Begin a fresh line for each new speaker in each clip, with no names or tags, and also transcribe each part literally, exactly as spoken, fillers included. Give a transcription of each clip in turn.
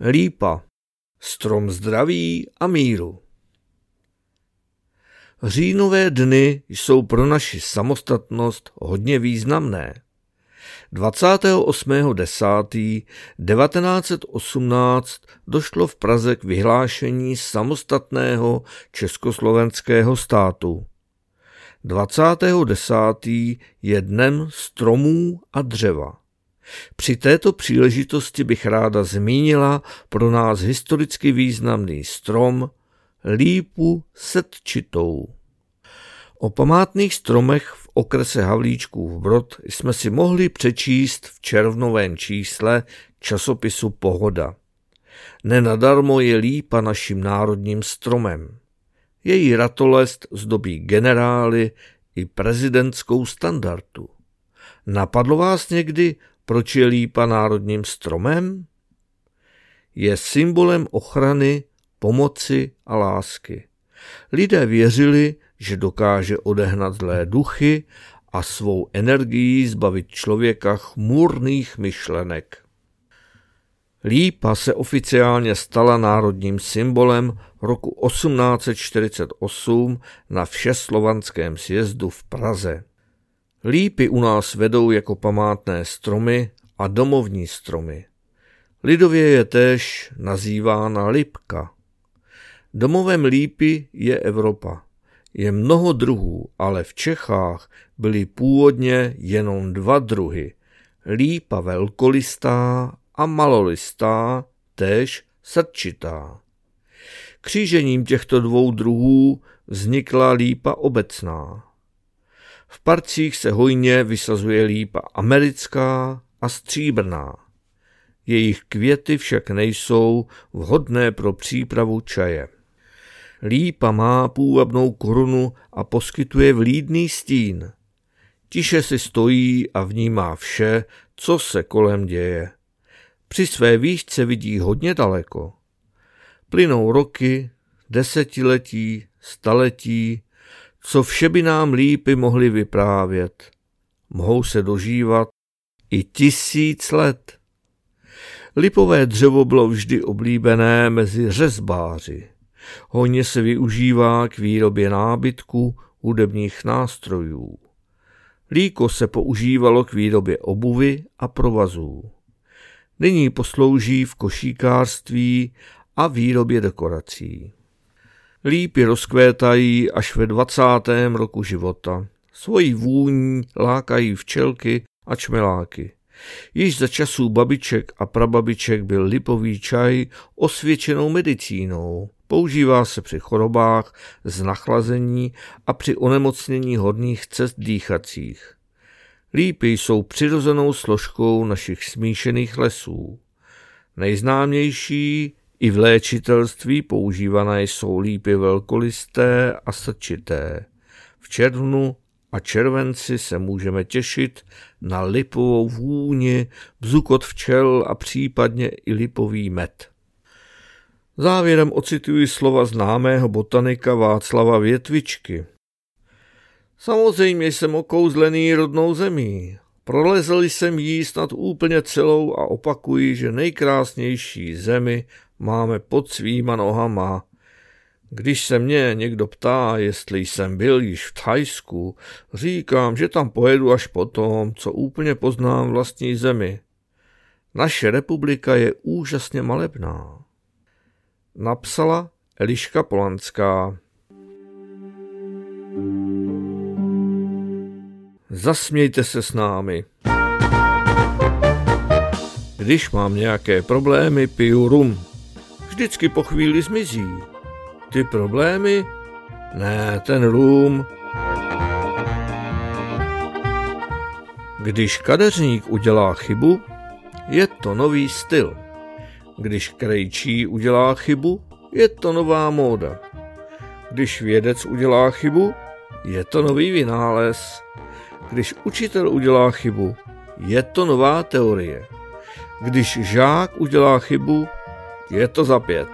Lípa, strom zdraví a míru. Říjnové dny jsou pro naši samostatnost hodně významné. dvacátého osmého desátého devatenáct set osmnáct došlo v Praze k vyhlášení samostatného československého státu. dvacátého desátého je dnem stromů a dřeva. Při této příležitosti bych ráda zmínila pro nás historicky významný strom lípu setčitou. O památných stromech v okrese Havlíčkův Brod jsme si mohli přečíst v červnovém čísle časopisu Pohoda. Nenadarmo je lípa naším národním stromem. Její ratolest zdobí generály i prezidentskou standardu. Napadlo vás někdy, proč je lípa národním stromem? Je symbolem ochrany, pomoci a lásky. Lidé věřili, že dokáže odehnat zlé duchy a svou energií zbavit člověka chmurných myšlenek. Lípa se oficiálně stala národním symbolem roku osmnáct set čtyřicet osm na Všeslovanském sjezdu v Praze. Lípy u nás vedou jako památné stromy a domovní stromy. Lidově je též nazývána lipka. Domovem lípy je Evropa. Je mnoho druhů, ale v Čechách byly původně jenom dva druhy. Lípa velkolistá a malolistá, též srdčitá. Křížením těchto dvou druhů vznikla lípa obecná. V parcích se hojně vysazuje lípa americká a stříbrná. Jejich květy však nejsou vhodné pro přípravu čaje. Lípa má půvabnou korunu a poskytuje vlídný stín. Tiše si stojí a vnímá vše, co se kolem děje. Při své výšce vidí hodně daleko. Plynou roky, desetiletí, staletí, co vše by nám lípy mohly vyprávět. Mohou se dožívat i tisíc let. Lipové dřevo bylo vždy oblíbené mezi řezbáři. Hojně se využívá k výrobě nábytku, hudebních nástrojů. Líko se používalo k výrobě obuvy a provazů. Nyní poslouží v košíkářství a výrobě dekorací. Lípy rozkvétají až ve dvacátém roku života. Svojí vůní lákají včelky a čmeláky. Již za časů babiček a prababiček byl lipový čaj osvědčenou medicínou. Používá se při chorobách z nachlazení a při onemocnění horních cest dýchacích. Lípy jsou přirozenou složkou našich smíšených lesů. Nejznámější i v léčitelství používané jsou lípy velkolisté a srdčité. V červnu a červenci se můžeme těšit na lipovou vůni, bzukot včel a případně i lipový med. Závěrem ocituji slova známého botanika Václava Větvičky. Samozřejmě jsem okouzlený rodnou zemí. Prolezl jsem jí snad úplně celou a opakuji, že nejkrásnější zemi máme pod svýma nohama. Když se mě někdo ptá, jestli jsem byl již v Thajsku, říkám, že tam pojedu až potom, co úplně poznám vlastní zemi. Naše republika je úžasně malebná. Napsala Eliška Polanská. Zasmějte se s námi. Když mám nějaké problémy, piju rum. Vždycky po chvíli zmizí. Ty problémy? Ne, ten rum. Když kadeřník udělá chybu, je to nový styl. Když krejčí udělá chybu, je to nová móda. Když vědec udělá chybu, je to nový vynález. Když učitel udělá chybu, je to nová teorie. Když žák udělá chybu, je to za pět.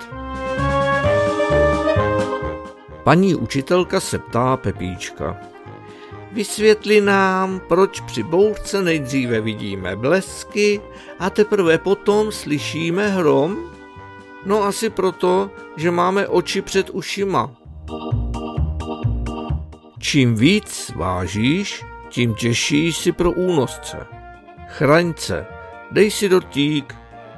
Paní učitelka se ptá Pepíčka. Vysvětli nám, proč při bouřce nejdříve vidíme blesky a teprve potom slyšíme hrom? No asi proto, že máme oči před ušima. Čím víc vážíš, tím těžší si pro únosce. Chraň se, dej si dotík.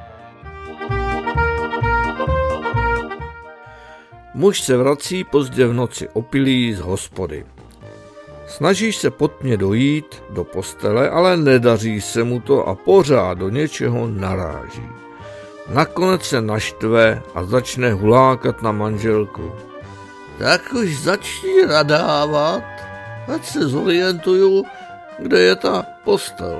Muž se vrací pozdě v noci opilý z hospody. Snažíš se potmě dojít do postele, ale nedaří se mu to a pořád do něčeho naráží. Nakonec se naštve a začne hulákat na manželku. Tak už začni nadávat, ať se zorientuju, kde je ta postel.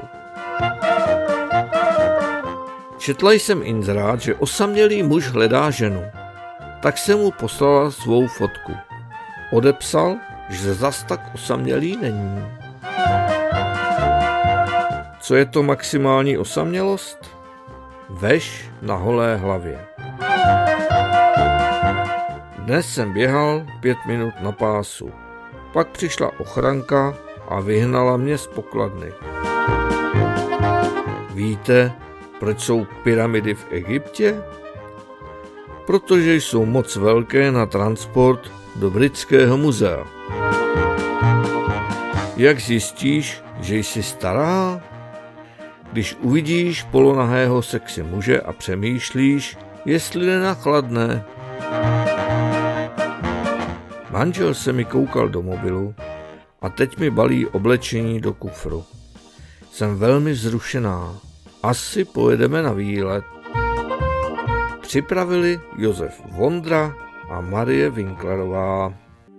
Četla jsem inzerát, že osamělý muž hledá ženu. Tak jsem mu poslala svou fotku. Odepsal, že zas tak osamělý není. Co je to maximální osamělost? Veš na holé hlavě. Dnes jsem běhal pět minut na pásu. Pak přišla ochranka a vyhnala mě z pokladny. Víte, proč jsou pyramidy v Egyptě? Protože jsou moc velké na transport do Britského muzea. Jak zjistíš, že jsi stará? Když uvidíš polonahého sexy muže a přemýšlíš, jestli nenachladne. Manžel se mi koukal do mobilu a teď mi balí oblečení do kufru. Jsem velmi vzrušená. Asi pojedeme na výlet. Připravili Josef Vondra a Marie Winklerová.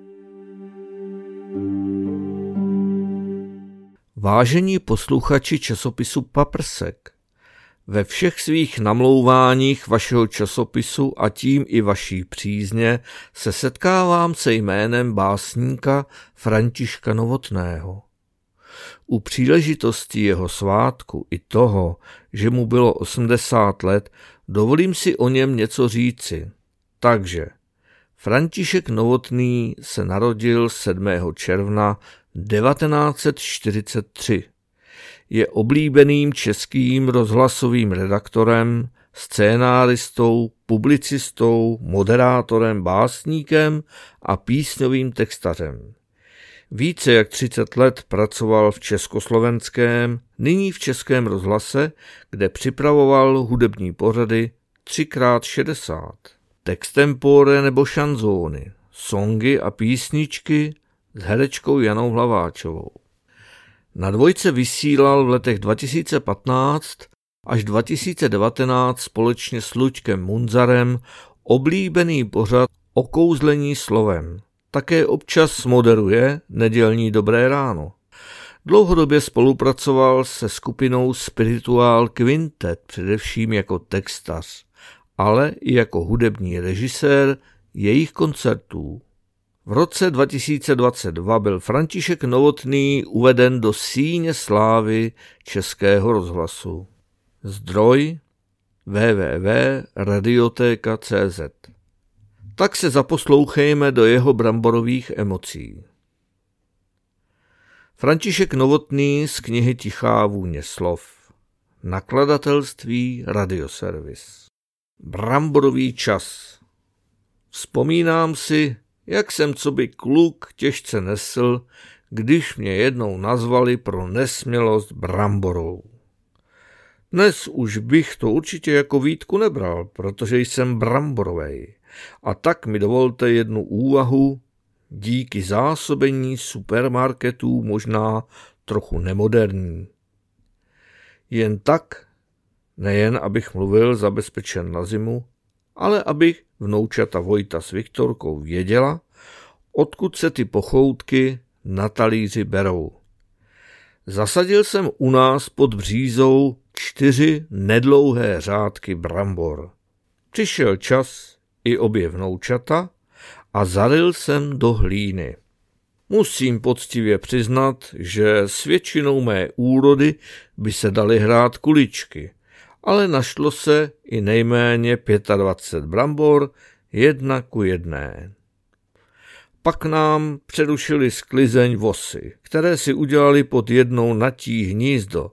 Vážení posluchači časopisu Paprsek, ve všech svých namlouváních vašeho časopisu a tím i vaší přízně se setkávám se jménem básníka Františka Novotného. U příležitosti jeho svátku i toho, že mu bylo osmdesát let, dovolím si o něm něco říci. Takže František Novotný se narodil sedmého června devatenáct set čtyřicet tři. Je oblíbeným českým rozhlasovým redaktorem, scénáristou, publicistou, moderátorem, básníkem a písňovým textařem. Více jak třicet let pracoval v československém, nyní v Českém rozhlase, kde připravoval hudební pořady tři krát šedesát, textempore nebo šanzóny, songy a písničky s herečkou Janou Hlaváčovou. Na Dvojce vysílal v letech dva tisíce patnáct až dva tisíce devatenáct společně s Luďkem Munzarem oblíbený pořad Okouzlení slovem. Také občas moderuje Nedělní dobré ráno. Dlouhodobě spolupracoval se skupinou Spiritual Quintet, především jako textař, ale i jako hudební režisér jejich koncertů. V roce dva tisíce dvacet dva byl František Novotný uveden do síně slávy Českého rozhlasu. Zdroj w w w tečka radioteka tečka cé zet. Tak se zaposlouchejme do jeho bramborových emocí. František Novotný z knihy Tichá vůně slov. Nakladatelství Radioservis. Bramborový čas. Vzpomínám si, jak jsem coby kluk těžce nesl, když mě jednou nazvali pro nesmělost bramborou. Dnes už bych to určitě jako výtku nebral, protože jsem bramborovej. A tak mi dovolte jednu úvahu, díky zásobení supermarketů možná trochu nemoderní. Jen tak, nejen abych mluvil zabezpečen na zimu, ale abych vnoučata Vojta s Viktorkou věděla, odkud se ty pochoutky na talíři berou. Zasadil jsem u nás pod břízou čtyři nedlouhé řádky brambor. Přišel čas i obě vnoučata a zaryl jsem do hlíny. Musím poctivě přiznat, že s většinou mé úrody by se daly hrát kuličky, ale našlo se i nejméně dvacet pět brambor, jedna ku jedné. Pak nám přerušili sklizeň vosy, které si udělali pod jednou natí hnízdo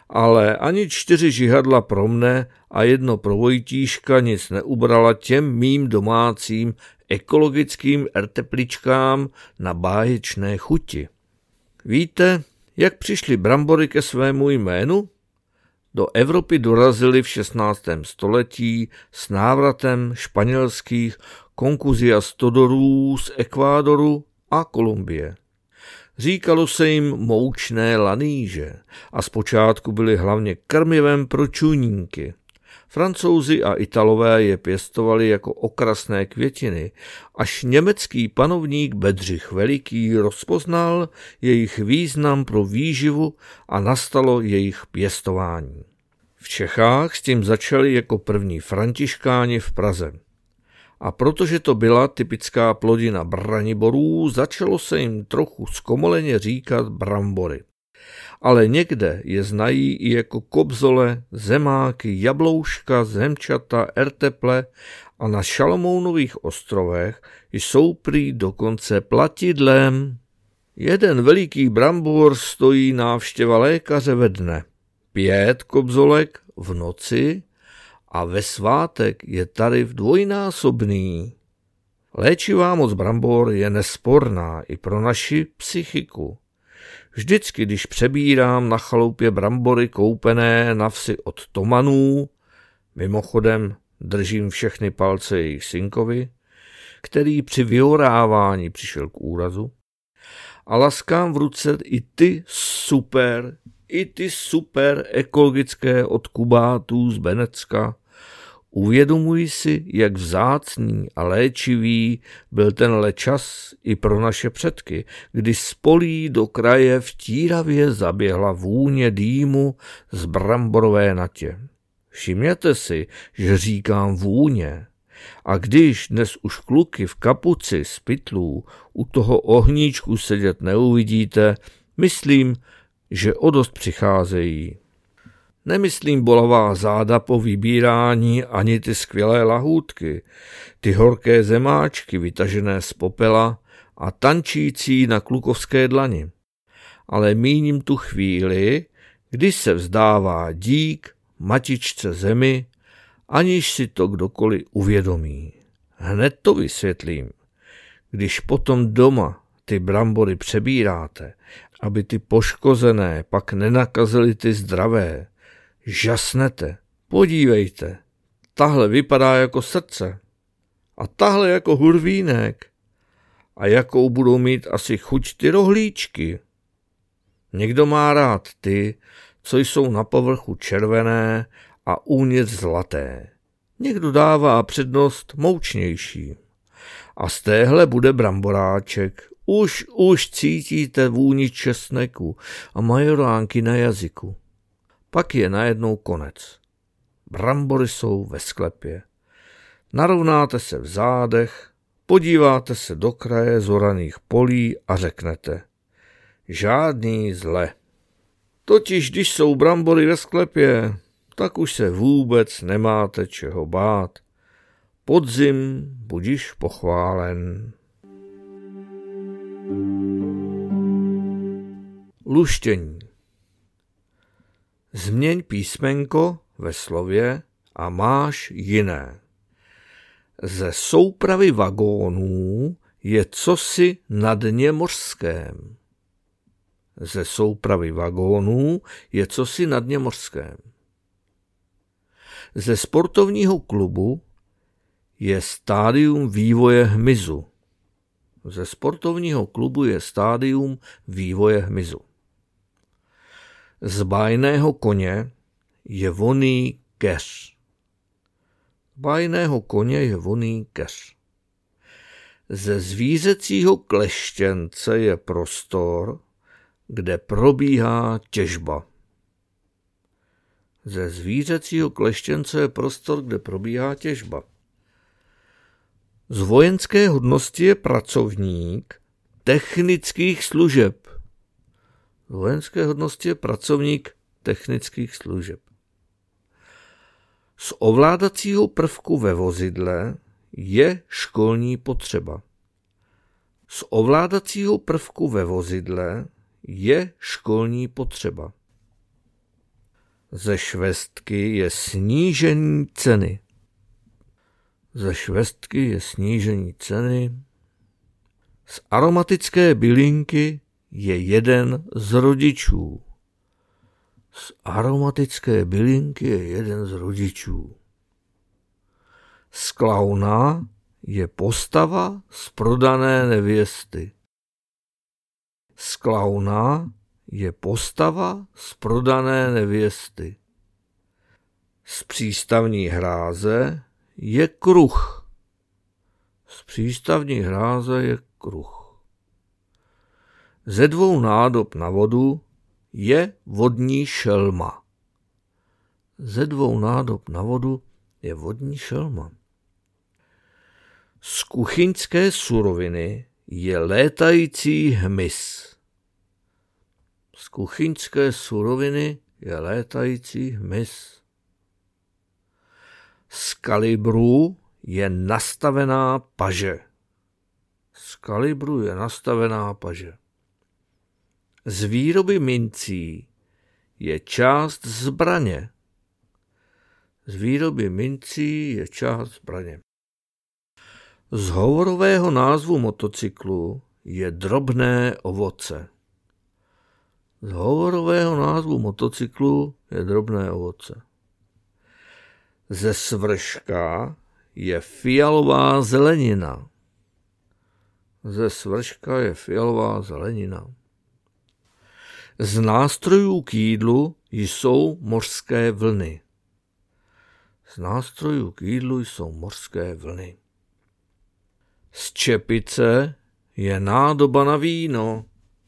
Ale ani čtyři žihadla pro mne a jedno pro Vojtíška nic neubrala těm mým domácím ekologickým ertepličkám na báječné chuti. Víte, jak přišly brambory ke svému jménu? Do Evropy dorazily v šestnáctém století s návratem španělských konkuziastodorů z Ekvádoru a Kolumbie. Říkalo se jim moučné laníže a zpočátku byly hlavně krmivem pro čuňínky. Francouzi a Italové je pěstovali jako okrasné květiny, až německý panovník Bedřich Veliký rozpoznal jejich význam pro výživu a nastalo jejich pěstování. V Čechách s tím začali jako první františkáni v Praze. A protože to byla typická plodina braniborů, začalo se jim trochu zkomoleně říkat brambory. Ale někde je znají i jako kobzole, zemáky, jablouška, zemčata, erteple a na Šalomounových ostrovech jsou prý dokonce platidlem. Jeden veliký brambor stojí návštěva lékaře ve dne, pět kobzolek v noci a ve svátek je tarif dvojnásobný. Léčivá moc brambor je nesporná i pro naši psychiku. Vždycky, když přebírám na chaloupě brambory koupené na vsi od Tomanů, mimochodem držím všechny palce jejich synkovi, který při vyorávání přišel k úrazu, a laskám v ruce i ty super, i ty super ekologické od Kubátů z Benecka, uvědomuji si, jak vzácný a léčivý byl tenhle čas i pro naše předky, kdy z polí do kraje vtíravě zaběhla vůně dýmu z bramborové natě. Všimněte si, že říkám vůně. A když dnes už kluky v kapuci z pytlů u toho ohníčku sedět neuvidíte, myslím, že o dost přicházejí. Nemyslím bolavá záda po vybírání ani ty skvělé lahůdky, ty horké zemáčky vytažené z popela a tančící na klukovské dlani. Ale míním tu chvíli, kdy se vzdává dík matičce zemi, aniž si to kdokoliv uvědomí. Hned to vysvětlím. Když potom doma ty brambory přebíráte, aby ty poškozené pak nenakazily ty zdravé, žasnete, podívejte, tahle vypadá jako srdce a tahle jako hurvínek a jakou budou mít asi chuť ty rohlíčky. Někdo má rád ty, co jsou na povrchu červené a uvnitř zlaté. Někdo dává přednost moučnější. A z téhle bude bramboráček. Už, už cítíte vůni česneku a majoránky na jazyku. Pak je najednou konec. Brambory jsou ve sklepě. Narovnáte se v zádech, podíváte se do kraje zoraných polí a řeknete: žádný zle. Totiž když jsou brambory ve sklepě, tak už se vůbec nemáte čeho bát. Podzim budiž pochválen. Luštění. Změň písmenko ve slově a máš jiné. Ze soupravy vagónů je cosi na dně mořském. Ze soupravy vagónů je cosi na dně mořském. Ze sportovního klubu je stádium vývoje hmyzu. Ze sportovního klubu je stádium vývoje hmyzu. Z bájného koně je vonný keř. Bájného koně je vonný keř. Ze zvířecího kleštěnce je prostor, kde probíhá těžba. Ze zvířecího kleštěnce je prostor, kde probíhá těžba. Z vojenské hodnosti je pracovník technických služeb. Z vojenské hodnosti je pracovník technických služeb. Z ovládacího prvku ve vozidle je školní potřeba. Z ovládacího prvku ve vozidle je školní potřeba. Ze švestky je snížení ceny. Ze švestky je snížení ceny. Z aromatické bylinky je jeden z rodičů. Z aromatické bylinky je jeden z rodičů. Z klauna je postava z prodané nevěsty. Z klauna je postava z prodané nevěsty. Z přístavní hráze je kruh. Z přístavní hráze je kruh. Ze dvou nádob na vodu je vodní šelma. Ze dvou nádob na vodu je vodní šelma. Z kuchyňské suroviny je létající hmyz. Z kuchyňské suroviny je létající hmyz. Z kalibru je nastavená paže. Z kalibru je nastavená paže. Z výroby mincí je část zbraně. Z výroby mincí je část zbraně. Z hovorového názvu motocyklu je drobné ovoce. Z hovorového názvu motocyklu je drobné ovoce. Ze svrška je fialová zelenina. Ze svrška je fialová zelenina. Z nástrojů k jídlu jsou mořské vlny. Z nástrojů k jídlu jsou mořské vlny. Z čepice je nádoba na víno.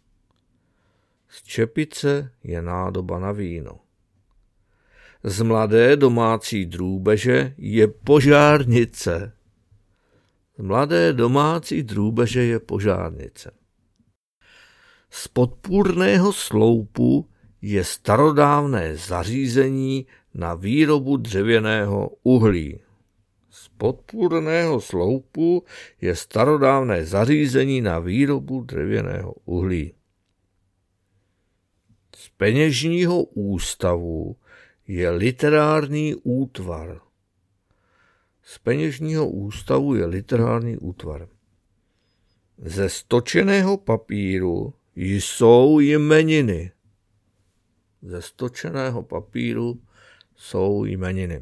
Z čepice je nádoba na víno. Z mladé domácí drůbeže je požárnice. Z mladé domácí drůbeže je požárnice. Z podpůrného sloupu je starodávné zařízení na výrobu dřevěného uhlí. Z podpůrného sloupu je starodávné zařízení na výrobu dřevěného uhlí. Z peněžního ústavu je literární útvar. Z peněžního ústavu je literární útvar. Ze stočeného papíru jsou jmeniny. Ze stočeného papíru jsou jmeniny.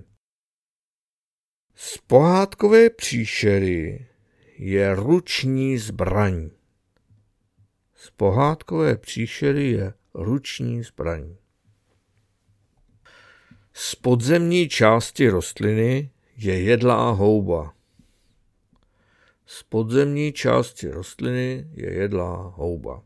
Z pohádkové příšery je ruční zbraň. Z pohádkové příšery je ruční zbraň. Z podzemní části rostliny je jedlá houba. Z podzemní části rostliny je jedlá houba.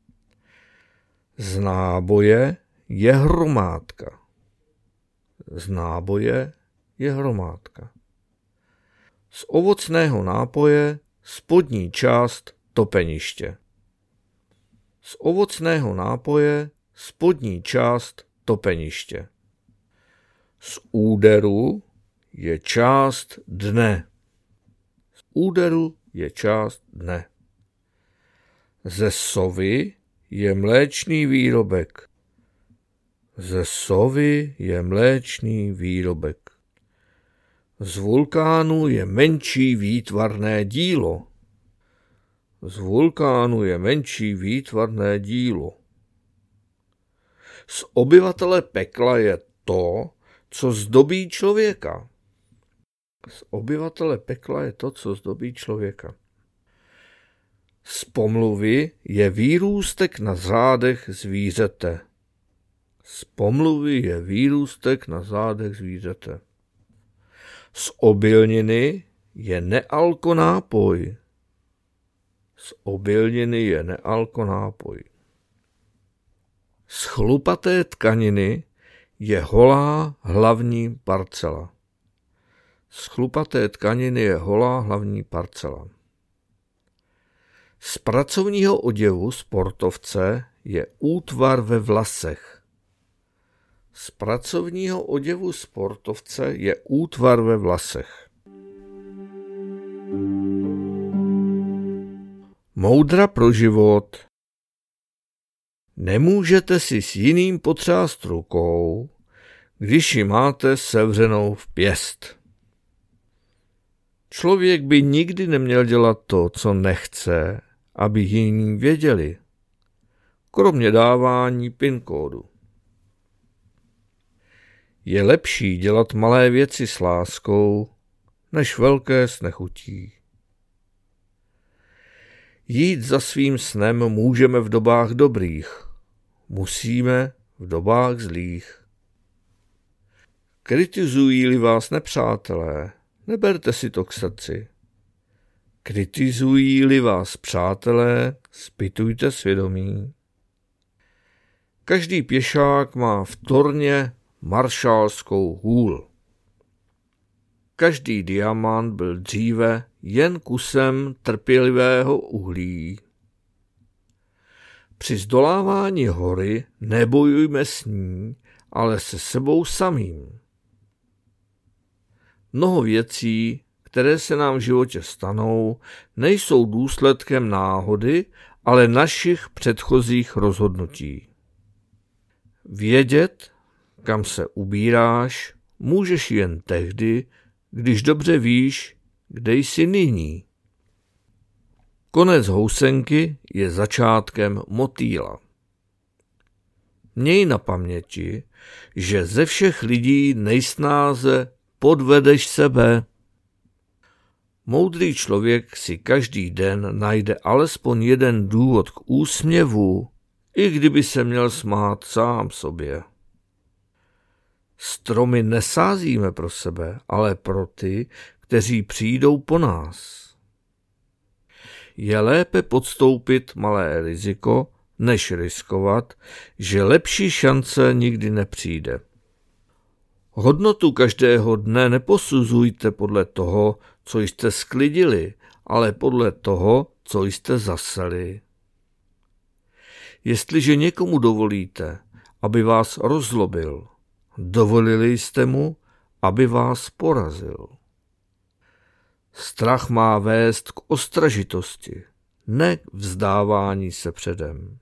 Z náboje je hromádka. Z náboje je hromádka. Z ovocného nápoje spodní část topeniště. Z ovocného nápoje spodní část topeniště. Z úderu je část dne. Z úderu je část dne. Ze sovy je mléčný výrobek. Ze sovy je mléčný výrobek. Z vulkánu je menší výtvarné dílo. Z vulkánu je menší výtvarné dílo. Z obyvatele pekla je to, co zdobí člověka. Z obyvatele pekla je to, co zdobí člověka. Z pomluvy je výrůstek na zádech zvířete. Z pomluvy je výrůstek na zádech zvířete. Z obilniny je nealkonápoj. Z obilniny je nealkonápoj. Z chlupaté tkaniny je holá hlavní parcela. Z chlupaté tkaniny je holá hlavní parcela. Z pracovního oděvu sportovce je útvar ve vlasech. Z pracovního oděvu sportovce je útvar ve vlasech. Moudra pro život. Nemůžete si s jiným potřást rukou, když ji máte sevřenou v pěst. Člověk by nikdy neměl dělat to, co nechce, aby jiní věděli, kromě dávání PIN kódu. Je lepší dělat malé věci s láskou, než velké s nechutí. Jít za svým snem můžeme v dobách dobrých, musíme v dobách zlých. Kritizují-li vás nepřátelé, neberte si to k srdci. Kritizují-li vás přátelé, zpytujte svědomí. Každý pěšák má v torně maršálskou hůl. Každý diamant byl dříve jen kusem trpělivého uhlí. Při zdolávání hory nebojujme s ní, ale se sebou samým. Mnoho věcí, které se nám v životě stanou, nejsou důsledkem náhody, ale našich předchozích rozhodnutí. Vědět, kam se ubíráš, můžeš jen tehdy, když dobře víš, kde jsi nyní. Konec housenky je začátkem motýla. Měj na paměti, že ze všech lidí nejsnáze podvedeš sebe. Moudrý člověk si každý den najde alespoň jeden důvod k úsměvu, i kdyby se měl smát sám sobě. Stromy nesázíme pro sebe, ale pro ty, kteří přijdou po nás. Je lépe podstoupit malé riziko, než riskovat, že lepší šance nikdy nepřijde. Hodnotu každého dne neposuzujte podle toho, co jste sklidili, ale podle toho, co jste zaseli. Jestliže někomu dovolíte, aby vás rozlobil, dovolili jste mu, aby vás porazil. Strach má vést k ostražitosti, ne k vzdávání se předem.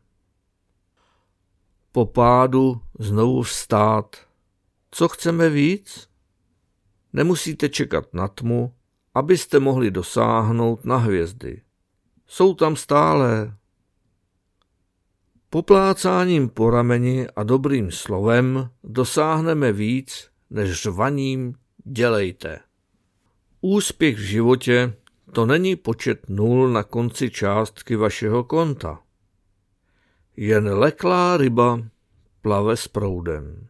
Po pádu znovu vstát. Co chceme víc? Nemusíte čekat na tmu, abyste mohli dosáhnout na hvězdy. Jsou tam stále. Poplácáním po rameni a dobrým slovem dosáhneme víc, než řvaním dělejte. Úspěch v životě to není počet nul na konci částky vašeho konta. Jen leklá ryba plave s proudem.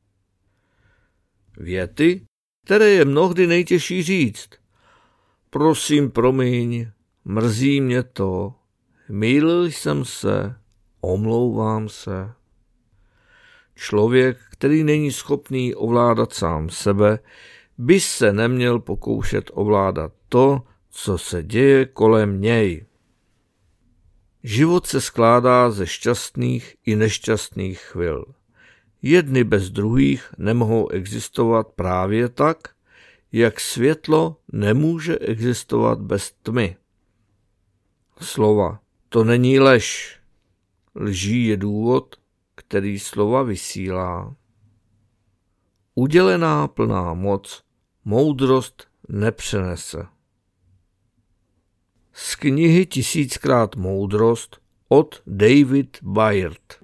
Věty, které je mnohdy nejtěžší říct. Prosím, promiň, mrzí mě to, mýlil jsem se, omlouvám se. Člověk, který není schopný ovládat sám sebe, by se neměl pokoušet ovládat to, co se děje kolem něj. Život se skládá ze šťastných i nešťastných chvil. Jedny bez druhých nemohou existovat právě tak, jak světlo nemůže existovat bez tmy. Slova, to není lež. Lží je důvod, který slova vysílá. Udělená plná moc moudrost nepřenese. Z knihy Tisíckrát moudrost od David Bayard.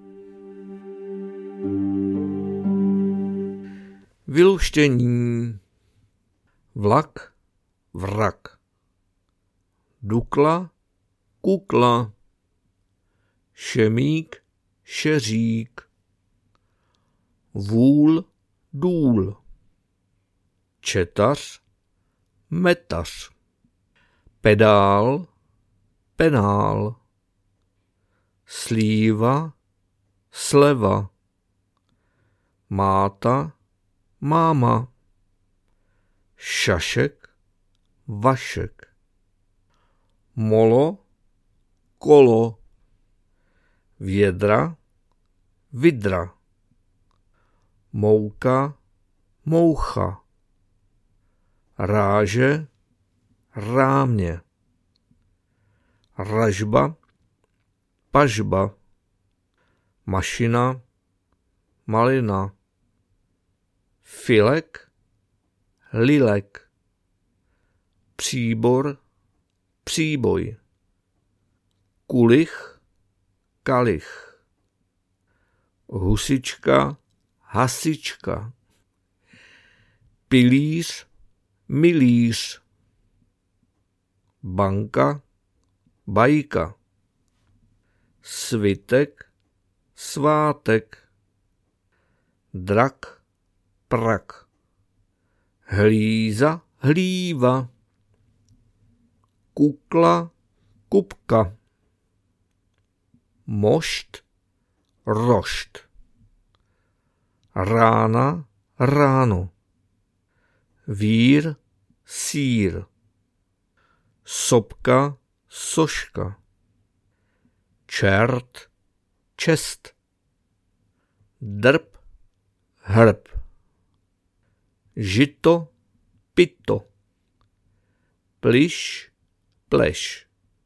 Vyluštění. Vlak, vrak. Dukla, kukla. Šemík, šeřík. Vůl, důl. Četař, metař. Pedál, penál. Slíva, sleva. Máta, máma. Šašek, vašek. Molo, kolo. Vědra, vidra. Mouka, moucha. Ráže, rámě. Ražba, pažba. Mašina, malina. filek, lilek, příbor, příboj, kulich, kalich, husička, hasička, pilíř, milíř, banka, bajka, svitek, svátek, drak, prak, hlíza, hlíva, kukla, kupka, mošt, rošt, rána, ráno, vír, sír, sopka, soška, čert, čest, drb, hrb, žito, pito, pliš, pleš,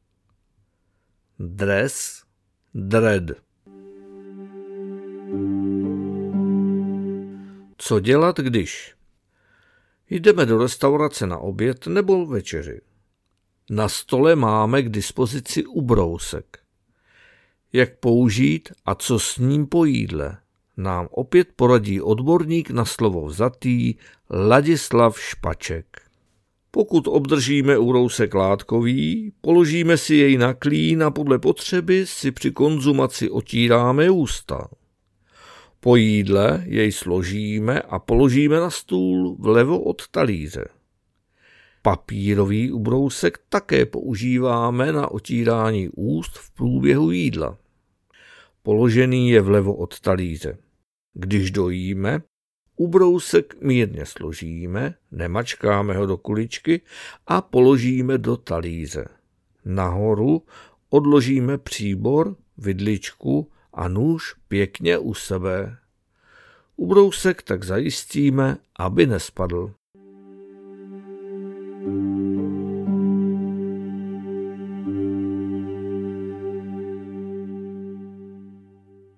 dres, dred. Co dělat, když jdeme do restaurace na oběd nebo večeři? Na stole máme k dispozici ubrousek. Jak použít a co s ním po jídle, nám opět poradí odborník na slovo vzatý Ladislav Špaček. Pokud obdržíme ubrousek látkový, položíme si jej na klín a podle potřeby si při konzumaci otíráme ústa. Po jídle jej složíme a položíme na stůl vlevo od talíře. Papírový ubrousek také používáme na otírání úst v průběhu jídla. Položený je vlevo od talíře. Když dojíme, ubrousek mírně složíme, nemačkáme ho do kuličky a položíme do talíře. Nahoru odložíme příbor, vidličku a nůž pěkně u sebe. Ubrousek tak zajistíme, aby nespadl.